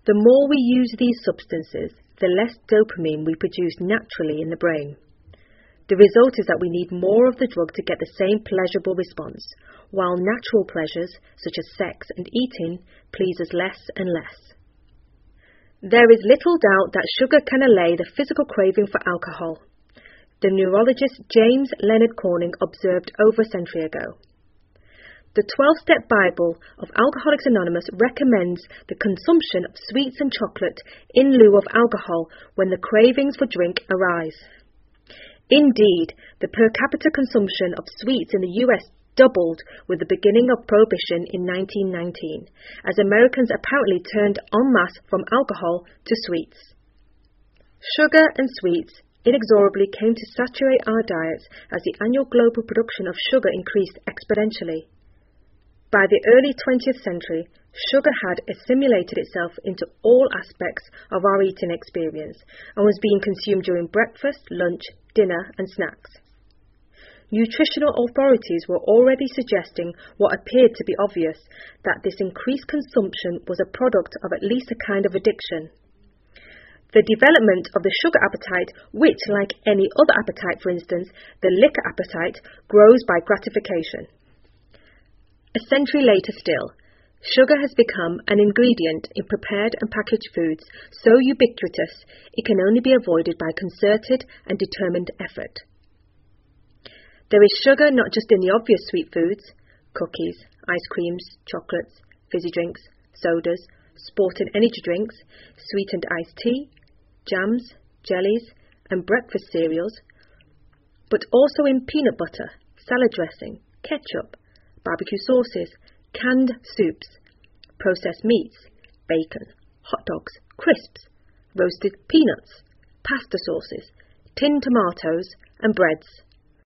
The more we use these substances, the less dopamine we produce naturally in the brain. The result is that we need more of the drug to get the same pleasurable response, while natural pleasures, such as sex and eating, please us less and less. There is little doubt that sugar can allay the physical craving for alcohol. The neurologist James Leonard Corning observed over a century ago. The 12-Step Bible of Alcoholics Anonymous recommends the consumption of sweets and chocolate in lieu of alcohol when the cravings for drink arise. Indeed, the per capita consumption of sweets in the US doubled with the beginning of Prohibition in 1919, as Americans apparently turned en masse from alcohol to sweets. Sugar and sweets inexorably came to saturate our diets as the annual global production of sugar increased exponentially. By the early 20th century, sugar had assimilated itself into all aspects of our eating experience and was being consumed during breakfast, lunch, dinner, and snacks. Nutritional authorities were already suggesting what appeared to be obvious, that this increased consumption was a product of at least a kind of addiction. The development of the sugar appetite, which, like any other appetite, for instance, the liquor appetite, grows by gratification. A century later still, sugar has become an ingredient in prepared and packaged foods so ubiquitous it can only be avoided by concerted and determined effort. There is sugar not just in the obvious sweet foods, cookies, ice creams, chocolates, fizzy drinks, sodas, sport and energy drinks, sweetened iced tea, jams, jellies, and breakfast cereals, but also in peanut butter, salad dressing, ketchup, barbecue sauces, canned soups, processed meats, bacon, hot dogs, crisps, roasted peanuts, pasta sauces, tinned tomatoes, and breads.